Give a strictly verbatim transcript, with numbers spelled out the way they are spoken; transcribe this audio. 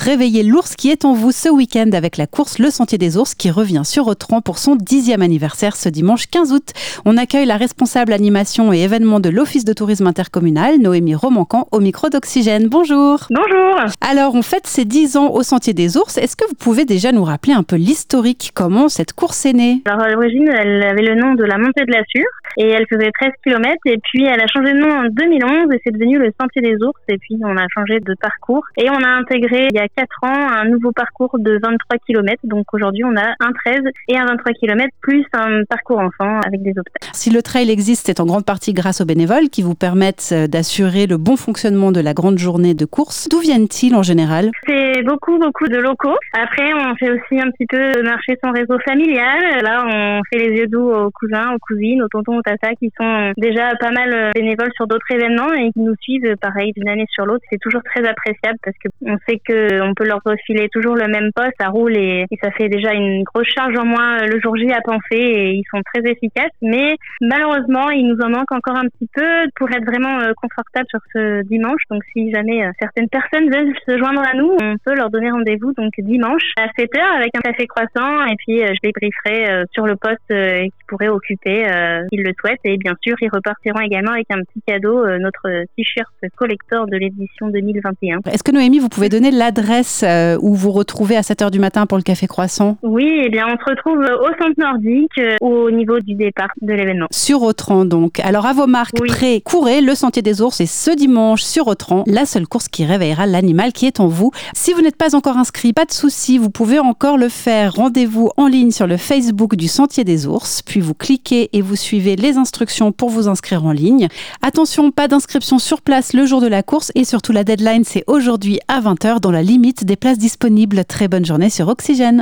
Réveillez l'ours qui est en vous ce week-end avec la course Le Sentier des Ours qui revient sur Autran pour son dixième anniversaire ce dimanche quinze août. On accueille la responsable animation et événements de l'Office de tourisme intercommunal, Noémie Romancan, au micro d'Oxygène. Bonjour. Bonjour. Alors, on fête ses dix ans au Sentier des Ours. Est-ce que vous pouvez déjà nous rappeler un peu l'historique, comment cette course est née? Alors, à l'origine, elle avait le nom de la montée de la Sûre et elle faisait treize kilomètres et puis elle a changé de nom en deux mille onze et c'est devenu le Sentier des Ours et puis on a changé de parcours et on a intégré il y a quatre ans un nouveau parcours de vingt-trois kilomètres. Donc aujourd'hui, on a un treize et un vingt-trois kilomètres plus un parcours enfant avec des obstacles. Si le trail existe, c'est en grande partie grâce aux bénévoles qui vous permettent d'assurer le bon fonctionnement de la grande journée de course. D'où viennent-ils en général? C'est beaucoup, beaucoup de locaux. Après, on fait aussi un petit peu marcher son réseau familial. Là, on fait les yeux doux aux cousins, aux cousines, aux tontons, aux tatas qui sont déjà pas mal bénévoles sur d'autres événements et qui nous suivent pareil d'une année sur l'autre. C'est toujours très appréciable parce qu'on sait qu'on peut leur refiler toujours le même poste, ça roule et, et ça fait déjà une grosse charge en moins le jour J à penser et ils sont très efficaces. Mais malheureusement, il nous en manque encore un petit peu pour être vraiment confortable sur ce dimanche. Donc si jamais certaines personnes veulent se joindre à nous, on peut leur donner rendez-vous donc dimanche à sept heures avec un café croissant et puis je les brieferai sur le poste qu'ils pourraient occuper euh, s'ils le souhaitent. Et bien sûr, ils repartiront également avec un petit cadeau, euh, notre t-shirt collector de l'édition deux mille vingt et un. Est-ce que Noémie, vous pouvez donner l'adresse euh, où vous retrouvez à sept heures du matin pour le café croissant? Oui, eh bien on se retrouve au centre nordique, euh, au niveau du départ de l'événement. Sur Autran donc. Alors à vos marques, oui. Prêt, courez, le Sentier des Ours et ce dimanche sur Autran, la seule course qui réveillera l'animal qui est en vous. Si vous n'êtes pas encore inscrit, pas de souci, vous pouvez encore le faire. Rendez-vous en ligne sur le Facebook du Sentier des Ours, puis vous cliquez et vous suivez les instructions pour vous inscrire en ligne. Attention, pas d'inscription sur place le jour de la course et surtout la deadline c'est aujourd'hui à vingt heures dans la limite des places disponibles. Très bonne journée sur Oxygène.